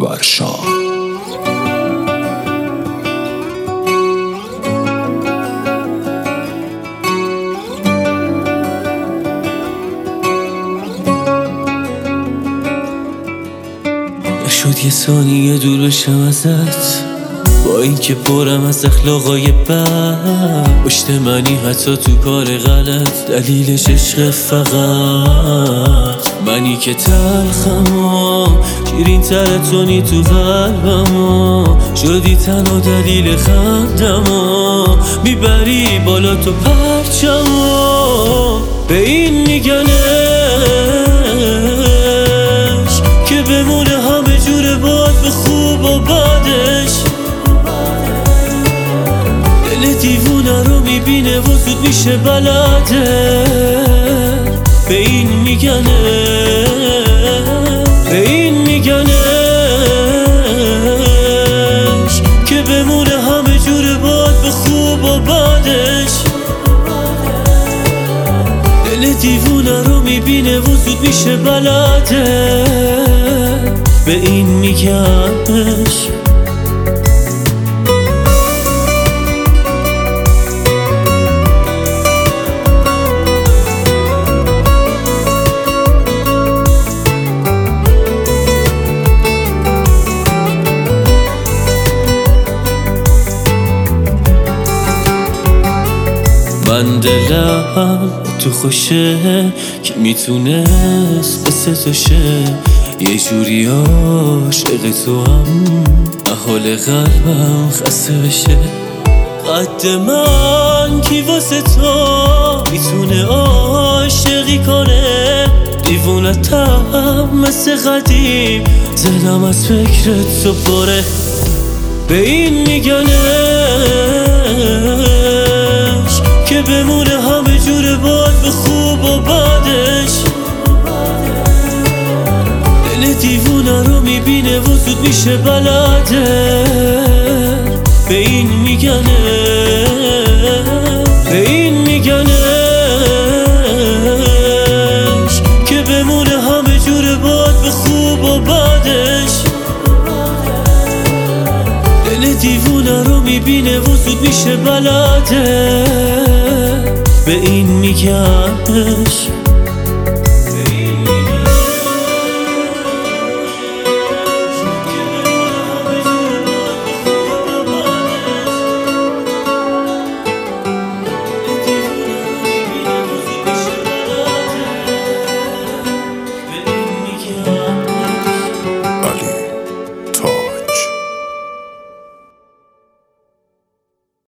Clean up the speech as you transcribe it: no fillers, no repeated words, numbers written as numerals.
ورشا. نشد یه ثانیه دور بشم ازت، با اینکه پرم از اخلاقای بد. پشت منی حتی تو کار غلط، دلیلش عشق فقط منی که تلخم و شیرین تر تونی تو قلبم و شدی تنها دلیل خندم و میبری بالا تو پرچم و به این میگنش که بمونه همه جور باد به خوب و بدش. دل دیوونه رو میبینه و زود میشه بلده، به این میگنه، به این میگنش که بمونه همه جور باد به خوب و بدش. دل دیوونه رو میبینه و زود میشه بلده، به این میگنش. من دلم تو خوشه که میتونست مثل تو شه، یه جوری عاشق تو هم حال قلبم خسته بشه. قد من کی واسه تو میتونه عاشقی کنه، دیوونتم مثل قدیم، دلم از فکرت تو پره، به این میگنه که بمونه همه جور باد به خوب و بدش. دل دیوونه رو میبینه و زود میشه بلده، به این میگنه، به این میگنش که بمونه همه جور باد به خوب و بدش. دل دیوونه رو میبینه و زود میشه بلده، به این میگنش.